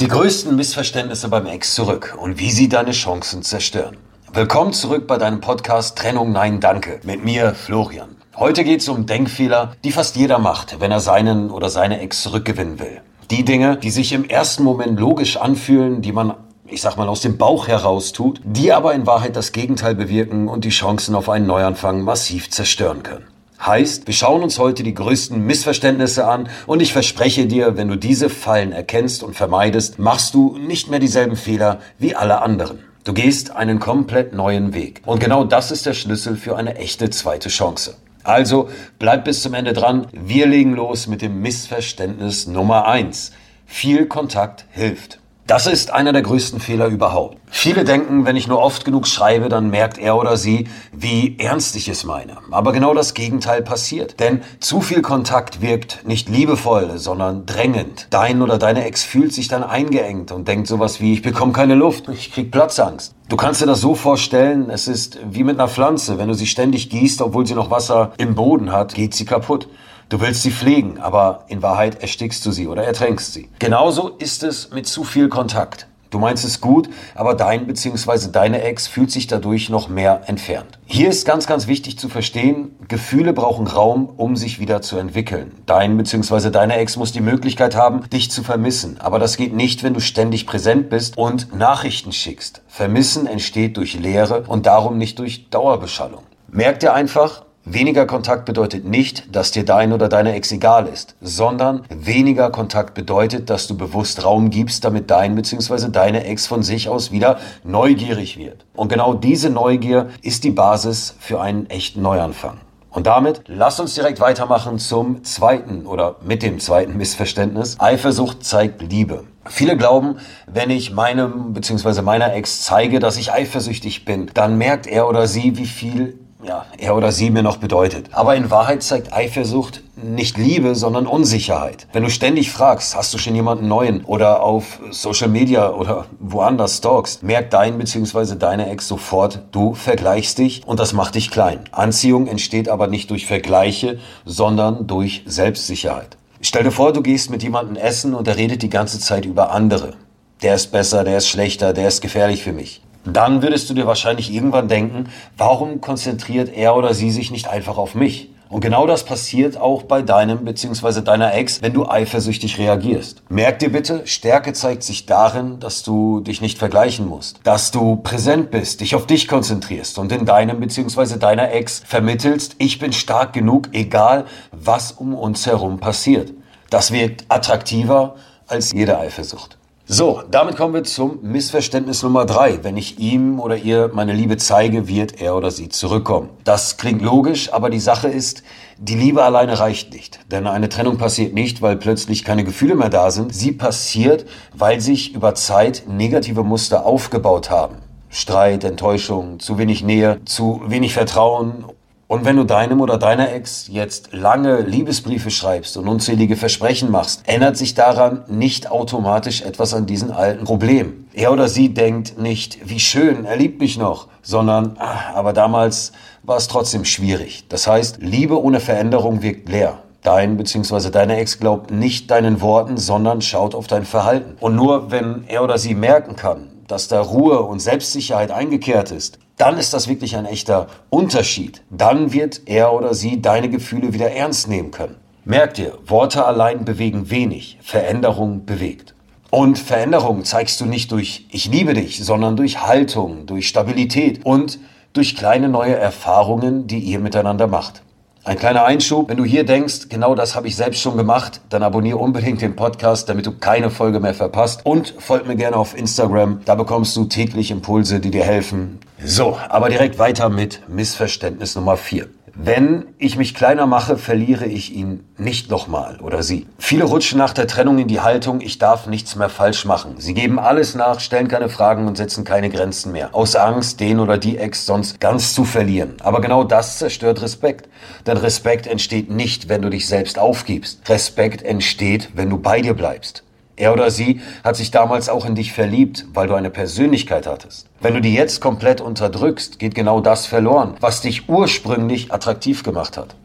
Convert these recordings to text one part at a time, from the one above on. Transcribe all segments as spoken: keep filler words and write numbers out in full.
Die größten Missverständnisse beim Ex zurück und wie sie deine Chancen zerstören. Willkommen zurück bei deinem Podcast Trennung Nein Danke mit mir, Florian. Heute geht es um Denkfehler, die fast jeder macht, wenn er seinen oder seine Ex zurückgewinnen will. Die Dinge, die sich im ersten Moment logisch anfühlen, die man, ich sag mal, aus dem Bauch heraus tut, die aber in Wahrheit das Gegenteil bewirken und die Chancen auf einen Neuanfang massiv zerstören können. Heißt, wir schauen uns heute die größten Missverständnisse an und ich verspreche dir, wenn du diese Fallen erkennst und vermeidest, machst du nicht mehr dieselben Fehler wie alle anderen. Du gehst einen komplett neuen Weg. Und genau das ist der Schlüssel für eine echte zweite Chance. Also bleib bis zum Ende dran. Wir legen los mit dem Missverständnis Nummer eins. Viel Kontakt hilft. Das ist einer der größten Fehler überhaupt. Viele denken, wenn ich nur oft genug schreibe, dann merkt er oder sie, wie ernst ich es meine. Aber genau das Gegenteil passiert. Denn zu viel Kontakt wirkt nicht liebevoll, sondern drängend. Dein oder deine Ex fühlt sich dann eingeengt und denkt sowas wie, ich bekomme keine Luft, ich krieg Platzangst. Du kannst dir das so vorstellen, es ist wie mit einer Pflanze. Wenn du sie ständig gießt, obwohl sie noch Wasser im Boden hat, geht sie kaputt. Du willst sie pflegen, aber in Wahrheit erstickst du sie oder ertränkst sie. Genauso ist es mit zu viel Kontakt. Du meinst es gut, aber dein bzw. deine Ex fühlt sich dadurch noch mehr entfernt. Hier ist ganz, ganz wichtig zu verstehen, Gefühle brauchen Raum, um sich wieder zu entwickeln. Dein bzw. deine Ex muss die Möglichkeit haben, dich zu vermissen. Aber das geht nicht, wenn du ständig präsent bist und Nachrichten schickst. Vermissen entsteht durch Leere und darum nicht durch Dauerbeschallung. Merk dir einfach, weniger Kontakt bedeutet nicht, dass dir dein oder deine Ex egal ist, sondern weniger Kontakt bedeutet, dass du bewusst Raum gibst, damit dein bzw. deine Ex von sich aus wieder neugierig wird. Und genau diese Neugier ist die Basis für einen echten Neuanfang. Und damit lass uns direkt weitermachen zum zweiten oder mit dem zweiten Missverständnis. Eifersucht zeigt Liebe. Viele glauben, wenn ich meinem bzw. meiner Ex zeige, dass ich eifersüchtig bin, dann merkt er oder sie, wie viel ja, er oder sie mir noch bedeutet. Aber in Wahrheit zeigt Eifersucht nicht Liebe, sondern Unsicherheit. Wenn du ständig fragst, hast du schon jemanden neuen oder auf Social Media oder woanders stalkst, merkt dein bzw. deine Ex sofort, du vergleichst dich und das macht dich klein. Anziehung entsteht aber nicht durch Vergleiche, sondern durch Selbstsicherheit. Stell dir vor, du gehst mit jemandem essen und er redet die ganze Zeit über andere. Der ist besser, der ist schlechter, der ist gefährlich für mich. Dann würdest du dir wahrscheinlich irgendwann denken, warum konzentriert er oder sie sich nicht einfach auf mich? Und genau das passiert auch bei deinem bzw. deiner Ex, wenn du eifersüchtig reagierst. Merk dir bitte, Stärke zeigt sich darin, dass du dich nicht vergleichen musst. Dass du präsent bist, dich auf dich konzentrierst und in deinem bzw. deiner Ex vermittelst, ich bin stark genug, egal was um uns herum passiert. Das wirkt attraktiver als jede Eifersucht. So, damit kommen wir zum Missverständnis Nummer drei. Wenn ich ihm oder ihr meine Liebe zeige, wird er oder sie zurückkommen. Das klingt logisch, aber die Sache ist, die Liebe alleine reicht nicht. Denn eine Trennung passiert nicht, weil plötzlich keine Gefühle mehr da sind. Sie passiert, weil sich über Zeit negative Muster aufgebaut haben. Streit, Enttäuschung, zu wenig Nähe, zu wenig Vertrauen. Und wenn du deinem oder deiner Ex jetzt lange Liebesbriefe schreibst und unzählige Versprechen machst, ändert sich daran nicht automatisch etwas an diesen alten Problemen. Er oder sie denkt nicht, wie schön, er liebt mich noch, sondern, ah, aber damals war es trotzdem schwierig. Das heißt, Liebe ohne Veränderung wirkt leer. Dein bzw. deine Ex glaubt nicht deinen Worten, sondern schaut auf dein Verhalten. Und nur wenn er oder sie merken kann, dass da Ruhe und Selbstsicherheit eingekehrt ist, dann ist das wirklich ein echter Unterschied. Dann wird er oder sie deine Gefühle wieder ernst nehmen können. Merk dir, Worte allein bewegen wenig, Veränderung bewegt. Und Veränderung zeigst du nicht durch ich liebe dich, sondern durch Haltung, durch Stabilität und durch kleine neue Erfahrungen, die ihr miteinander macht. Ein kleiner Einschub, wenn du hier denkst, genau das habe ich selbst schon gemacht, dann abonniere unbedingt den Podcast, damit du keine Folge mehr verpasst. Und folg mir gerne auf Instagram, da bekommst du täglich Impulse, die dir helfen. So, aber direkt weiter mit Missverständnis Nummer vier. Wenn ich mich kleiner mache, verliere ich ihn nicht nochmal oder sie. Viele rutschen nach der Trennung in die Haltung, ich darf nichts mehr falsch machen. Sie geben alles nach, stellen keine Fragen und setzen keine Grenzen mehr. Aus Angst, den oder die Ex sonst ganz zu verlieren. Aber genau das zerstört Respekt. Denn Respekt entsteht nicht, wenn du dich selbst aufgibst. Respekt entsteht, wenn du bei dir bleibst. Er oder sie hat sich damals auch in dich verliebt, weil du eine Persönlichkeit hattest. Wenn du die jetzt komplett unterdrückst, geht genau das verloren, was dich ursprünglich attraktiv gemacht hat.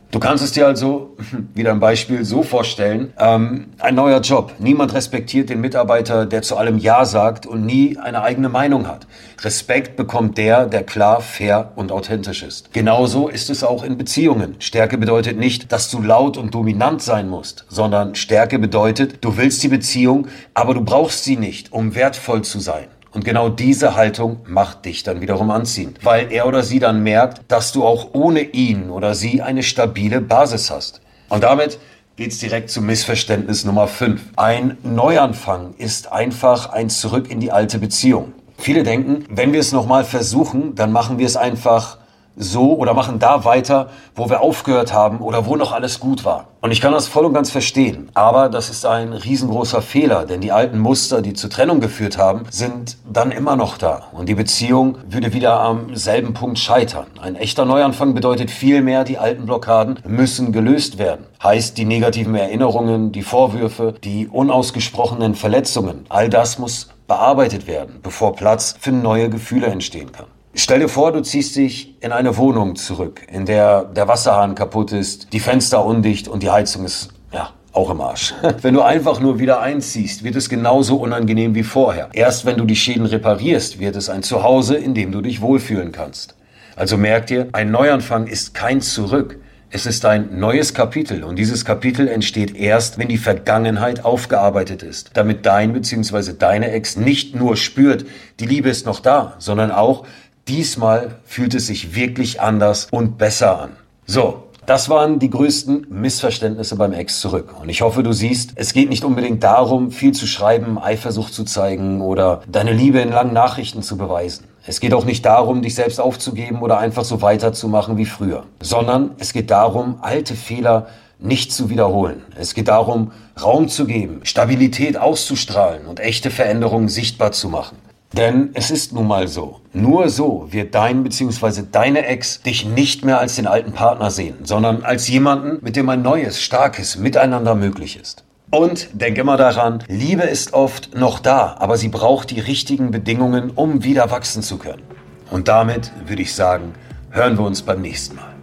Du kannst es dir also, wieder ein Beispiel, so vorstellen, ähm, ein neuer Job. Niemand respektiert den Mitarbeiter, der zu allem Ja sagt und nie eine eigene Meinung hat. Respekt bekommt der, der klar, fair und authentisch ist. Genauso ist es auch in Beziehungen. Stärke bedeutet nicht, dass du laut und dominant sein musst, sondern Stärke bedeutet, du willst die Beziehung, aber du brauchst sie nicht, um wertvoll zu sein. Und genau diese Haltung macht dich dann wiederum anziehend, weil er oder sie dann merkt, dass du auch ohne ihn oder sie eine stabile Basis hast. Und damit geht's direkt zum Missverständnis Nummer fünf. Ein Neuanfang ist einfach ein Zurück in die alte Beziehung. Viele denken, wenn wir es nochmal versuchen, dann machen wir es einfach so oder machen da weiter, wo wir aufgehört haben oder wo noch alles gut war. Und ich kann das voll und ganz verstehen. Aber das ist ein riesengroßer Fehler, denn die alten Muster, die zur Trennung geführt haben, sind dann immer noch da. Und die Beziehung würde wieder am selben Punkt scheitern. Ein echter Neuanfang bedeutet vielmehr, die alten Blockaden müssen gelöst werden. Heißt, die negativen Erinnerungen, die Vorwürfe, die unausgesprochenen Verletzungen, all das muss bearbeitet werden, bevor Platz für neue Gefühle entstehen kann. Stell dir vor, du ziehst dich in eine Wohnung zurück, in der der Wasserhahn kaputt ist, die Fenster undicht und die Heizung ist, ja, auch im Arsch. Wenn du einfach nur wieder einziehst, wird es genauso unangenehm wie vorher. Erst wenn du die Schäden reparierst, wird es ein Zuhause, in dem du dich wohlfühlen kannst. Also merk dir, ein Neuanfang ist kein Zurück. Es ist ein neues Kapitel und dieses Kapitel entsteht erst, wenn die Vergangenheit aufgearbeitet ist, damit dein bzw. deine Ex nicht nur spürt, die Liebe ist noch da, sondern auch, diesmal fühlt es sich wirklich anders und besser an. So, das waren die größten Missverständnisse beim Ex zurück. Und ich hoffe, du siehst, es geht nicht unbedingt darum, viel zu schreiben, Eifersucht zu zeigen oder deine Liebe in langen Nachrichten zu beweisen. Es geht auch nicht darum, dich selbst aufzugeben oder einfach so weiterzumachen wie früher, sondern es geht darum, alte Fehler nicht zu wiederholen. Es geht darum, Raum zu geben, Stabilität auszustrahlen und echte Veränderungen sichtbar zu machen. Denn es ist nun mal so, nur so wird dein bzw. deine Ex dich nicht mehr als den alten Partner sehen, sondern als jemanden, mit dem ein neues, starkes Miteinander möglich ist. Und denk immer daran, Liebe ist oft noch da, aber sie braucht die richtigen Bedingungen, um wieder wachsen zu können. Und damit würde ich sagen, hören wir uns beim nächsten Mal.